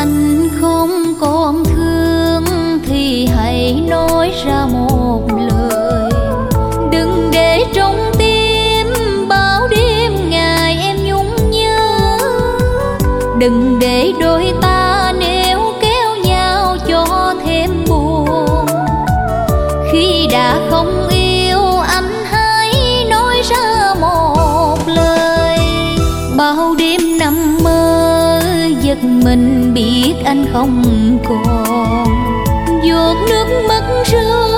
anh không còn thương thì hãy nói ra một lời, đừng để trong tim bao đêm ngày em nhung nhớ. Đừng để đôi ta níu kéo nhau cho thêm buồn. Khi đã không yêu anh hãy nói ra một lời. Bao đêm nằm mơ giật mình biết anh không còn, giọt nước mắt rơi